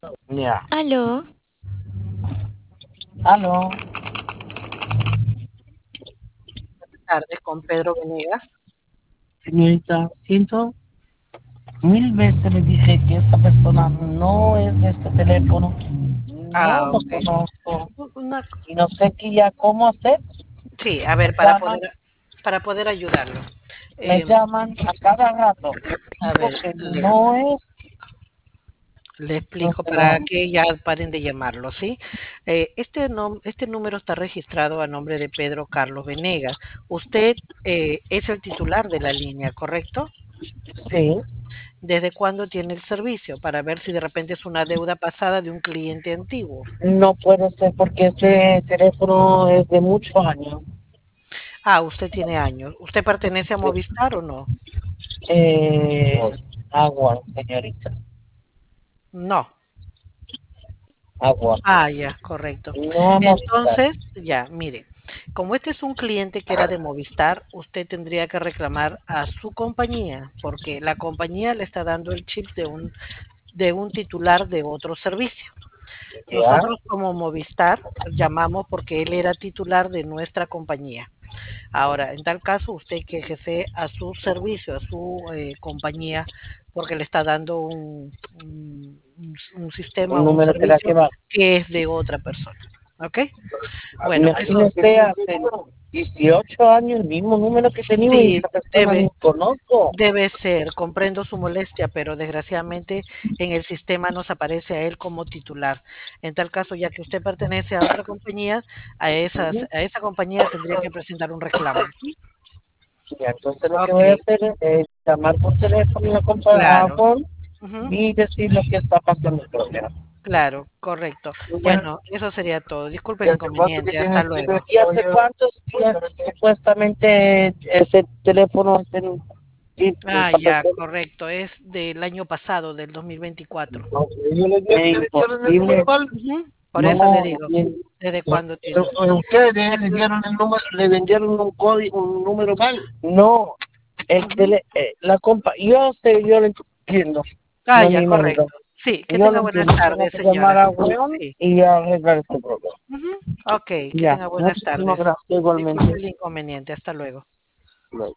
Ya. Aló, Aló. Tardes con Pedro Venegas. Señorita, siento, mil veces le dije que esta persona no es de este teléfono. No Ah, lo ok. conozco. Una- Y no sé qué ya cómo hacer. sí, a Me ver, llaman, para poder ayudarlo. me Eh, llaman a cada rato. a Digo ver, que no es. le No explico sé, para que ya paren de llamarlo, ¿sí? Este número está registrado a nombre de Pedro Carlos Venegas. Usted es el titular de la línea, ¿correcto? sí, ¿Desde cuándo tiene el servicio? Para ver si de repente es una deuda pasada de un cliente antiguo. no puede ser porque este teléfono es de muchos años. Ah, usted tiene años. ¿Usted pertenece a Sí. Movistar o no? Eh, agua, señorita. No. Agua. Ah, ya, correcto. No a Movistar. Entonces, ya, mire, como este es un cliente que era de Movistar, usted tendría que reclamar a su compañía, porque la compañía le está dando el chip de un titular de otro servicio. Ya. Nosotros como Movistar llamamos porque él era titular de nuestra compañía. Ahora, en tal caso, usted quejese a su servicio, a su compañía, porque le está dando un sistema, Un un número que la que servicio va. que es de otra persona. ¿Ok? Bueno, eso Imagínese hace 18 años el mismo número que tenía y sí esta persona ni conozco. debe ser, comprendo su molestia, pero desgraciadamente en el sistema nos aparece a él como titular. En tal caso, ya que usted pertenece a otra compañía, a esa compañía tendría que presentar un reclamo. Y entonces lo que Ok, voy a hacer es llamar por teléfono a claro. Juan Ujú. y decir lo que está pasando el problema. Claro, correcto. Ya. Bueno, eso sería todo. Disculpe ¿Y el hace cuánto que inconveniente. tiene Hasta el luego. ¿Y hace cuántos días supuestamente ese teléfono y Ah, esta ya, persona? correcto. Es del año pasado, del 2024. Es imposible. Ujú. Por eso le No, digo, bien. ¿desde cuándo tiene? Ustedes le dieron el número, le vendieron un código, un número mal. No, Ujú. la compa, yo lo entiendo, Ah, no es ya, mi número. correcto. Sí, que Yo lo tenga buenas entiendo, tengo tardes, que llamar señora. a Juan Sí. y arreglar este problema. Ujú. Ok, que Ya, tenga buenas muchísimas tardes. gracias igualmente. Disculpe el inconveniente. Hasta luego.